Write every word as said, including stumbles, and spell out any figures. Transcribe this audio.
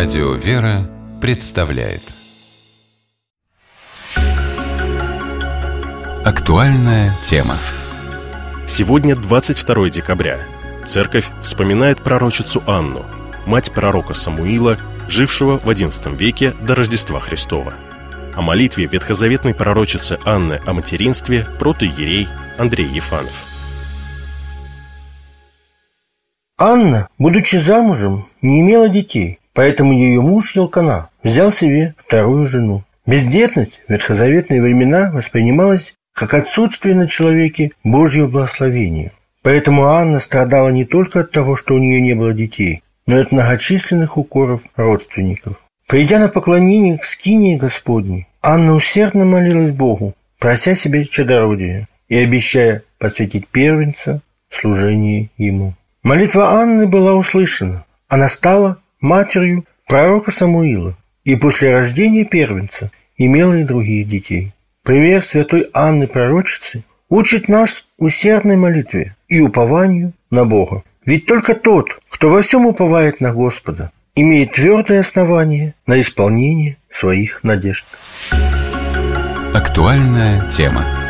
Радио «Вера» представляет актуальная тема. Сегодня двадцать второе декабря. Церковь вспоминает пророчицу Анну, мать пророка Самуила, жившего в одиннадцатом веке до Рождества Христова. О молитве ветхозаветной пророчицы Анны о материнстве протоиерей Андрей Ефанов. Анна, будучи замужем, не имела детей, поэтому ее муж Елкана взял себе вторую жену. Бездетность в ветхозаветные времена воспринималась как отсутствие на человеке Божьего благословения. Поэтому Анна страдала не только от того, что у нее не было детей, но и от многочисленных укоров родственников. Придя на поклонение к скинии Господней, Анна усердно молилась Богу, прося себе чадородия и обещая посвятить первенца в служение Ему. Молитва Анны была услышана. Она стала матерью пророка Самуила и после рождения первенца имела и других детей. Пример святой Анны пророчицы учит нас усердной молитве и упованию на Бога. Ведь только тот, кто во всем уповает на Господа, имеет твердое основание на исполнение своих надежд. Актуальная тема.